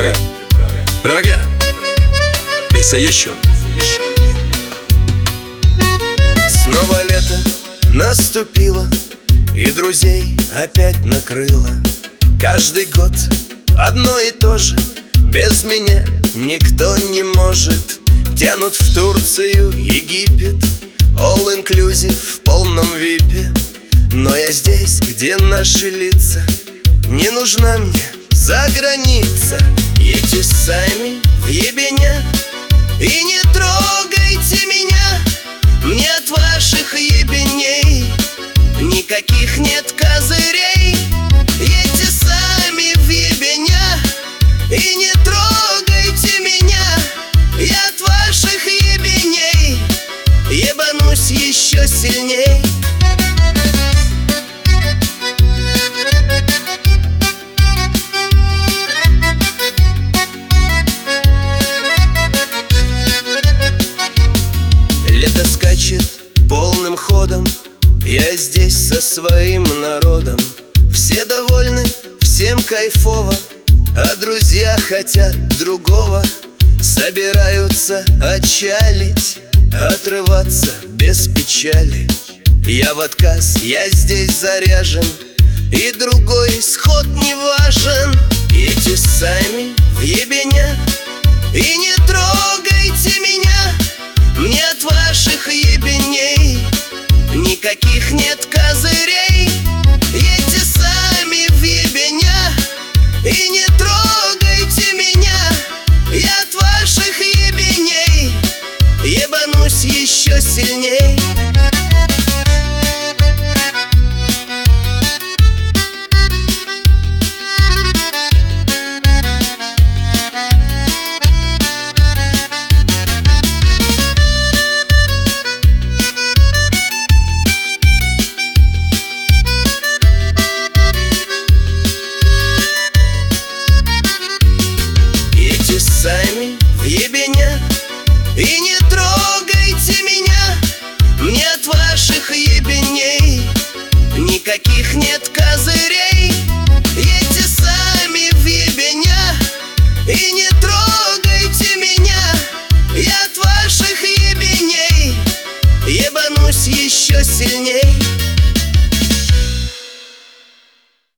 Браво! Писа еще. Снова лето наступило, и друзей опять накрыло. Каждый год одно и то же, без меня никто не может. Тянут в Турцию, Египет, all inclusive в полном випе. Но я здесь, где наши лица, не нужна мне заграница. Едьте сами в ебеня и не трогайте меня. Мне от ваших ебеней никаких нет козырей. Едьте сами в ебеня и не трогайте меня. Я от ваших ебеней ебанусь еще сильней. Лето скачет полным ходом, я здесь со своим народом. Все довольны, всем кайфово, а друзья хотят другого. Собираются отчалить, отрываться без печали. Я в отказ, я здесь заряжен, и другой исход не важен. Идите сами в ебеня и не трогайте меня. Мне от ваших ебеней никаких нет козырей. Едьте сами в ебеня и не трогайте меня. Я от ваших ебеней ебанусь еще сильней. Сами в ебеня и не трогайте меня. Мне от ваших ебеней никаких нет козырей. Едьте сами в ебеня и не трогайте меня. Я от ваших ебеней ебанусь еще сильней.